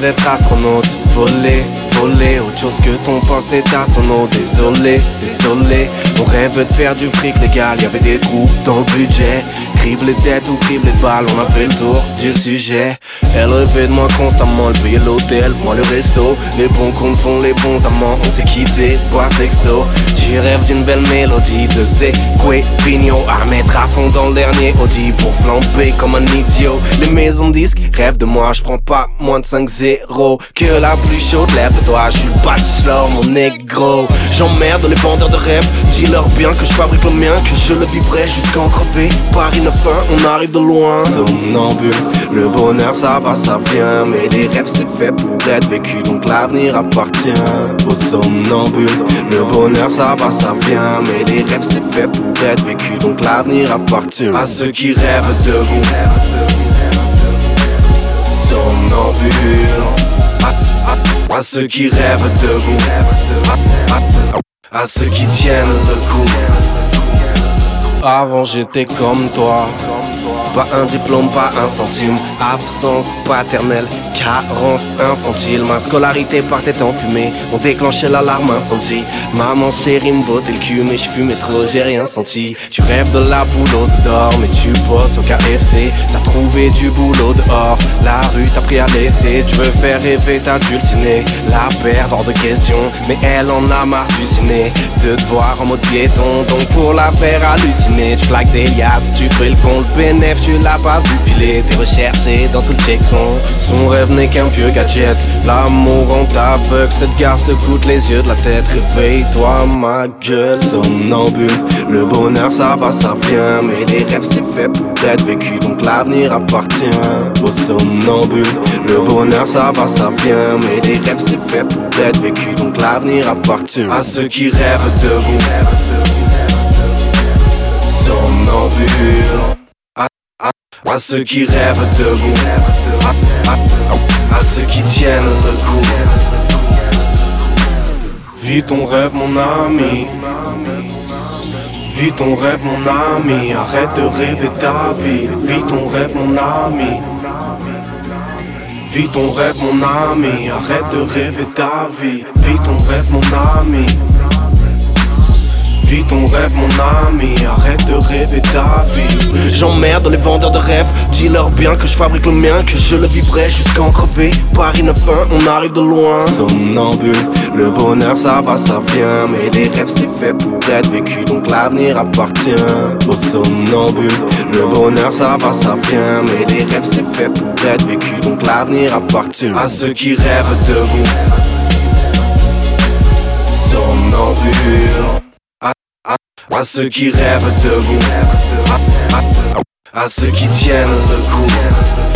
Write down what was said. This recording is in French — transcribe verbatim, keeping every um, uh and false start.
d'être astronaute. Voler, voler, autre chose que ton poste est à son nom. Désolé, désolé, on rêve de faire du fric légal. Y'avait des trous dans le budget, criblé de dettes ou criblé de balles. On a fait le tour du sujet. Elle rêvait de moi constamment, elle payait l'hôtel, moi le resto. Les bons comptes font les bons amants. On s'est quitté, boire texto. Tu rêves d'une belle mélodie de Zéqué Vigno à mettre à fond dans le dernier Audi pour flamber comme un idiot. Les maisons de disques rêvent de moi, je prends pas moins de cinq zéro. Que la plus chaude lève de toi, je suis le bachelor, mon négro. J'emmerde les vendeurs de rêves, dis-leur bien que je fabrique le mien, que je le vivrai jusqu'à en crever. Paris neuf un, on arrive de loin. Somnambule, le bonheur ça va, ça vient, mais les rêves c'est fait pour être vécu, donc l'avenir appartient aux somnambules. Le bonheur ça va, ça vient, mais les rêves c'est fait pour être vécu, donc l'avenir appartient à ceux qui rêvent de vous. Somnambule, à, à, à ceux qui rêvent de vous, à, à, à ceux qui tiennent le coup. Avant j'étais comme toi, pas un diplôme, pas un centime, absence paternelle, carence infantile. Ma scolarité partait en fumée, on déclenchait l'alarme incendie. Maman chérie me bottait le cul, mais je fumais trop, j'ai rien senti. Tu rêves de la boule aux d'or, mais tu bosses au K F C. T'as trouvé du boulot dehors, la rue t'a pris à laisser. Tu veux faire rêver ta dulcinée, la perdre hors de question, mais elle en a marre du ciné, de te voir en mode piéton. Donc pour la faire halluciner, tu claques des liasses, tu fais le con, le bénéf, tu l'as pas vu filer. T'es recherché dans tout le checkson, son rêve n'est qu'un vieux gadget. L'amour en t'aveugle, cette garce te coûte les yeux de la tête. Réveille-toi ma gueule, somnambule. Le bonheur ça va, ça vient, mais les rêves c'est fait pour être vécu, donc l'avenir appartient aux somnambules. Le bonheur ça va, ça vient, mais les rêves c'est fait pour être vécu, donc l'avenir appartient à ceux qui rêvent de vous. Somnambule, à, à, à ceux qui rêvent de vous, à, à, à ceux qui tiennent le coup. Vis ton rêve mon ami, vis ton rêve mon ami, arrête de rêver ta vie. Vis ton rêve mon ami, vis ton rêve mon ami, arrête de rêver ta vie. Vis ton rêve mon ami, vis ton rêve mon ami, arrête de rêver ta vie. J'emmerde les vendeurs de rêves, dis-leur bien que je fabrique le mien, que je le vivrai jusqu'à en crever. Paris neuf un, on arrive de loin. Somnambule, le bonheur ça va, ça vient, mais les rêves c'est fait pour être vécu, donc l'avenir appartient aux somnambules. Le bonheur ça va, ça vient, mais les rêves c'est fait pour être vécu, donc l'avenir appartient à ceux qui rêvent de vous. Somnambule, à ceux qui rêvent de vous, à, à, à ceux qui tiennent le coup.